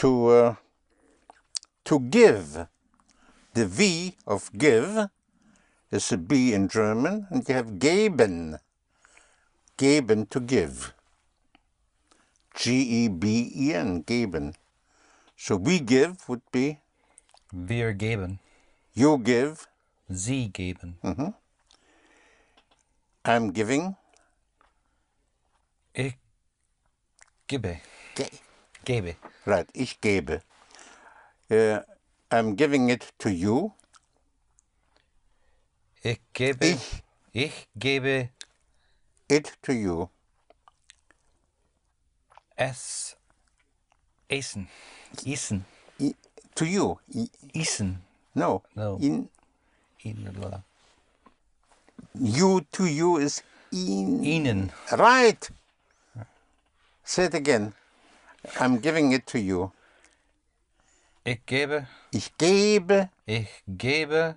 to give. The V of give is a B in German, and you have geben. Geben, to give. G-E-B-E-N, geben. So we give would be? Wir geben. You give. Sie geben. I'm giving. Ich gebe. Gebe. Right, ich gebe. I'm giving it to you. Ich gebe. Ich gebe It to you. es. Essen. Essen. To you. Essen. No. No. In you to you is in. Ihnen. Right. Say it again. I'm giving it to you. Ich gebe. Ich gebe. Ich gebe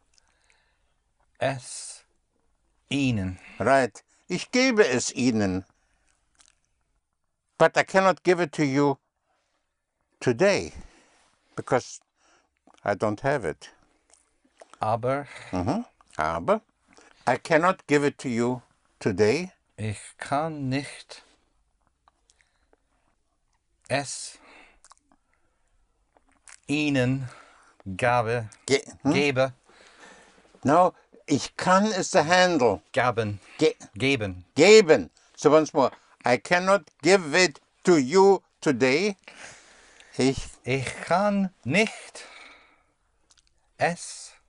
es Ihnen. Right. Ich gebe es Ihnen. But I cannot give it to you today because I don't have it. Aber Aber I cannot give it to you today. ich kann nicht es Ihnen gebe. No, ich kann is the handle. Gaben. Geben. Geben. So once more. I cannot give it to you today. Ich kann nicht es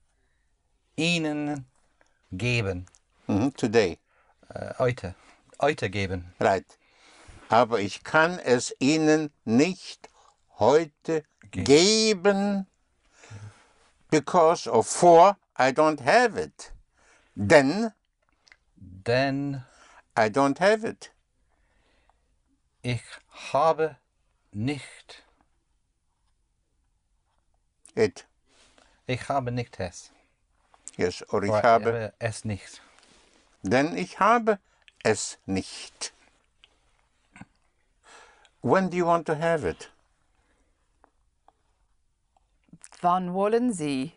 Ihnen geben. Today. Heute. Heute geben. Right. Aber ich kann es Ihnen nicht heute geben because or for I don't have it. Denn I don't have it. Ich habe nicht It. Ich habe nicht es. Yes, or ich Right, habe. es nicht. Denn ich habe es nicht. When do you want to have it? Wann wollen Sie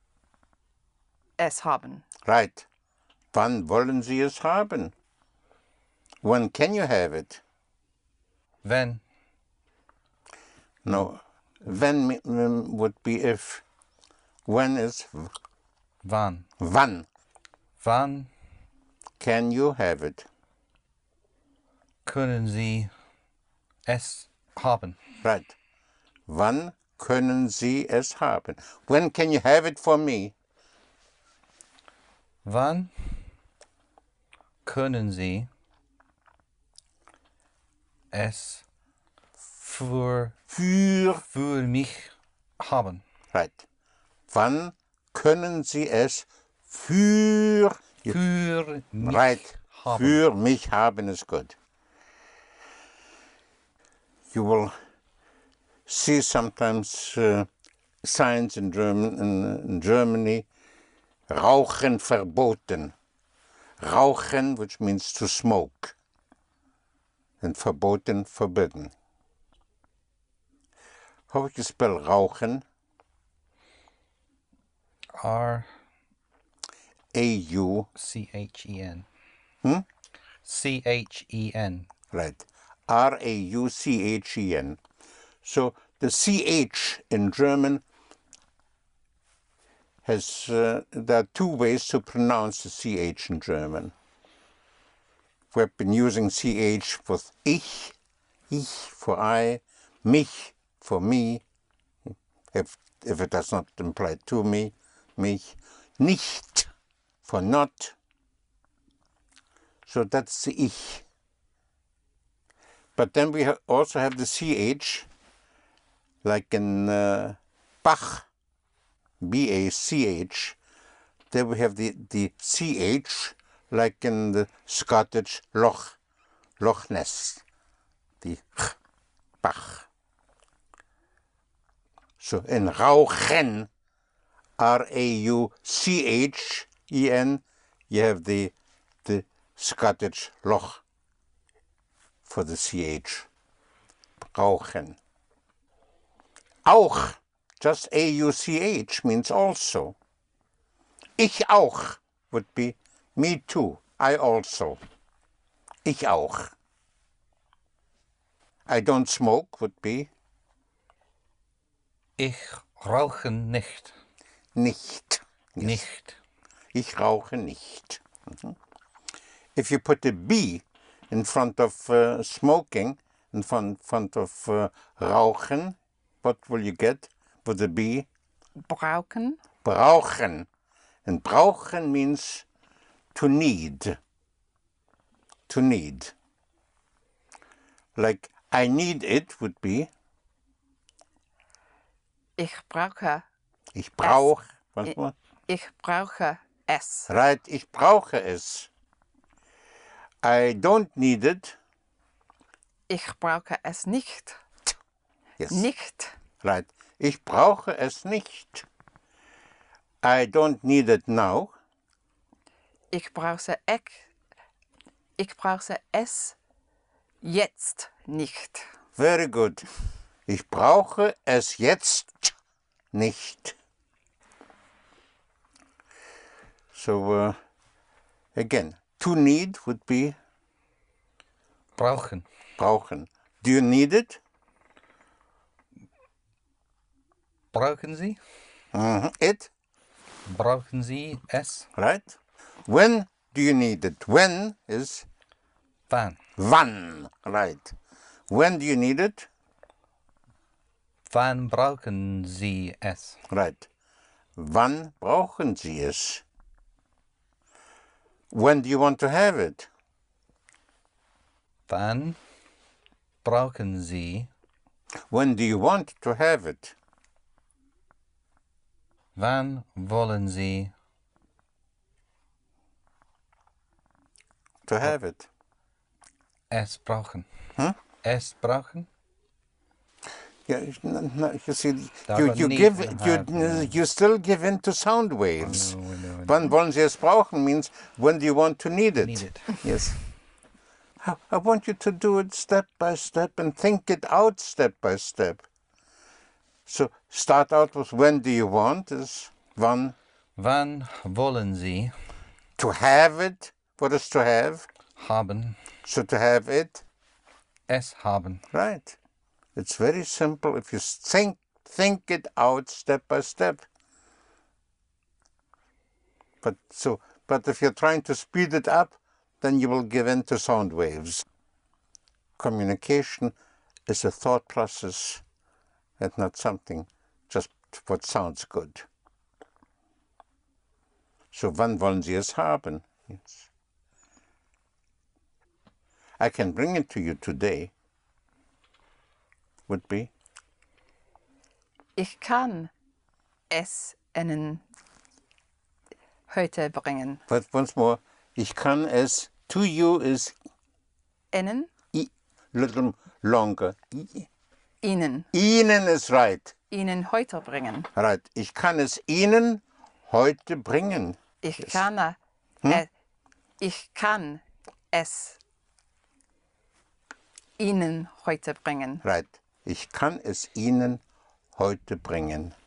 es haben? Right. Wann wollen Sie es haben? When can you have it? Wenn. No. When would be if. When is Wann. wann. Wann Can you have it? können Sie es haben? Right. Wann können Sie es haben? When can you have it for me? Wann können Sie es für mich haben? Right. Wann können Sie es für mich right. haben. Für mich haben is good. You will see sometimes signs in Germany, Rauchen verboten. Rauchen, which means to smoke. And verboten, forbidden. How would you spell rauchen? R-A-U-C-H-E-N. C-H-E-N. Right. R-A-U-C-H-E-N. So the CH in German has, there are two ways to pronounce the CH in German. We've been using CH for ich for I, mich for me, if it does not imply to me, mich, nicht for not. So that's the ich. But then we also have the CH, like in Bach, B-A-C-H. There we have the CH, like in the Scottish Loch Ness, the Bach. So in Rauchen, R-A-U-C-H-E-N, you have the Scottish Loch for the CH. Rauchen. Auch, just A-U-C-H means also. Ich auch would be me too, I also. Ich auch. I don't smoke would be Ich rauche nicht. nicht. Yes. Nicht. Ich rauche nicht. If you put a B in front of smoking, in front of rauchen, what will you get with a B? Brauchen. Brauchen. And brauchen means to need. To need. Like I need it would be Ich brauche. ich brauche. Once more. Ich brauche es. Right, ich brauche es. I don't need it. Ich brauche es nicht. Yes. Nicht. Right. Ich brauche es nicht. I don't need it now. Ich brauche es jetzt nicht. Very good. Ich brauche es jetzt nicht. So, again, to need would be Brauchen. brauchen. Do you need it? Brauchen Sie? It, Brauchen Sie es? right? When do you need it? When is Wann? wann, right? When do you need it? Wann brauchen Sie es? Right. Wann brauchen Sie es? When do you want to have it? Wann brauchen Sie? When do you want to have it? Wann wollen Sie To have it. es brauchen? Huh? Es brauchen? Yeah, you see, Da you, war you need give and you, have, yeah. you still give in to sound waves. I know. Wann wollen Sie es brauchen means when do you want to need it? Need it. Yes. I want you to do it step by step and think it out step by step. So start out with when do you want is wann. Wann wollen Sie To have it, what is to have? haben? So to have it, Es haben. right. It's very simple if you think it out step by step. But if you're trying to speed it up, then you will give in to sound waves. Communication is a thought process and not something just what sounds good. So wann wollen Sie es haben? Yes. I can bring it to you today. Would be Ich kann es Ihnen heute bringen. but once more, ich kann es to you is Ihnen? little longer. Ihnen. Ihnen is right. Ihnen heute bringen. Right. Ich kann es Ihnen heute bringen. Ich Yes. kann ich kann es Ihnen heute bringen. Right. Ich kann es Ihnen heute bringen.